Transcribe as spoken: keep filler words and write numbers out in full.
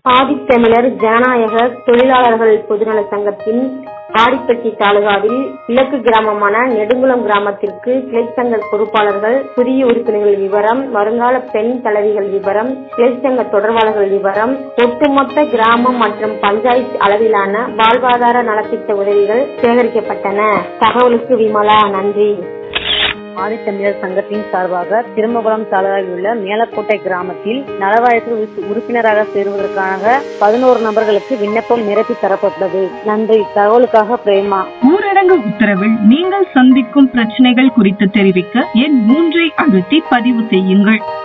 ஆதித்தமிழர் ஜனநாயக தொழிலாளர்கள் பொதுநல சங்கத்தின் ஆடிப்பட்டி தாலுகாவில் கிழக்கு கிராமமான நெடுங்குளம் கிராமத்திற்கு கிளைச்சங்க பொறுப்பாளர்கள், புதிய உறுப்பினர்கள் விவரம், வருங்கால பெண் தலைவிகள் விவரம், கிளைச்சங்க தொடர்பாளர்கள் விவரம், ஒட்டுமொத்த கிராமம் மற்றும் பஞ்சாயத்து அளவிலான வாழ்வாதார நலத்திட்ட உதவிகள் சேகரிக்கப்பட்டன. தகவலுக்கு விமலா. நன்றி. ஆதித்தமிழர் சங்கத்தின் சார்பாக திருமகுளம் தாலுகாவில் உள்ள மேலக்கோட்டை கிராமத்தில் நலவாரியத்தில் உறுப்பினராக சேருவதற்காக பதினோரு நபர்களுக்கு விண்ணப்பம் நிரப்பி தரப்பட்டது. நன்றி. தகவலுக்காக பிரேமா. ஊரடங்கு உத்தரவில் நீங்கள் சந்திக்கும் பிரச்சனைகள் குறித்து தெரிவிக்க எண் மூன்றை அழுத்தி பதிவு செய்யுங்கள்.